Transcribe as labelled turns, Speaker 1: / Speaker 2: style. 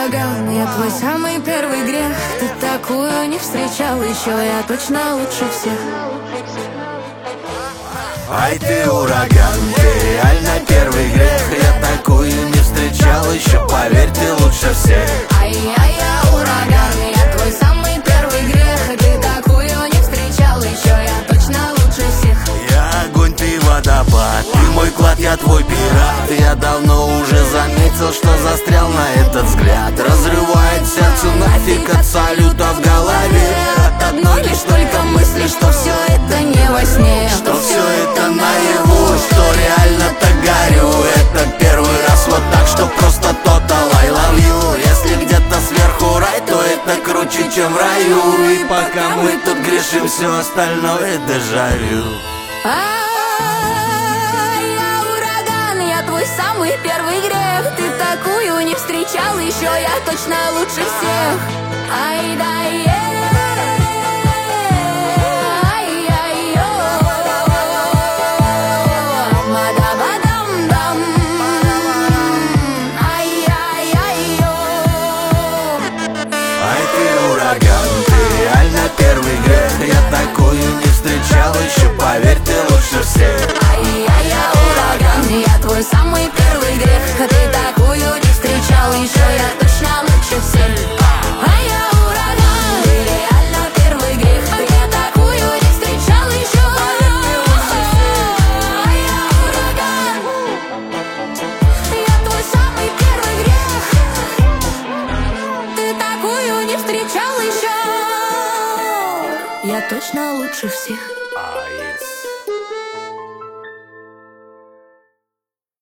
Speaker 1: ураган, я твой самый первый грех. Ты такую не встречал еще, я точно лучше всех.
Speaker 2: Ай, ты ураган, ты реально первый грех. Я такую не встречал еще, поверь, ты лучше всех.
Speaker 1: Ай, я ураган, я твой самый первый грех. Ты такую не встречал еще, я точно лучше всех.
Speaker 2: Я огонь, ты водопад, ты мой клад, я твой пират. Я давно уже заметил, что застрял на этот взгляд. Разрывает сердце нафиг от салюта в голове.
Speaker 1: От одной лишь только мысли, что все это не во сне,
Speaker 2: что все это наяву, что реально так горю. Это первый раз вот так, что просто total I love you. Если где-то сверху рай, то это круче, чем в раю. И пока мы тут грешим, все остальное дежавю.
Speaker 1: Я ураган, я твой самый первый грех. Ты такую не встречал еще, я точно лучше всех. Ай, да,
Speaker 2: ты реально первый грех. Я такую не встречал еще, поверь, ты лучше всех.
Speaker 1: Я ураган, я твой самый первый грех. Ты такую не встречал еще, я точно лучше всех. Я ураган, ты реально первый грех. Ты такую не встречал еще, я ураган, я твой самый первый грех. Ты такую не встречал еще, я точно лучше всех.